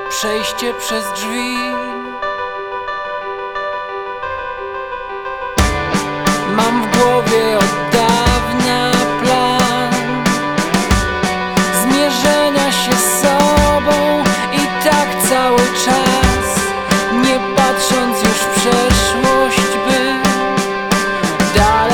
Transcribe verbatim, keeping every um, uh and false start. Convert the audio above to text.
przejście przez drzwi. Mam w głowie od dawna plan zmierzenia się z sobą i tak cały czas, nie patrząc już w przeszłość, by dalej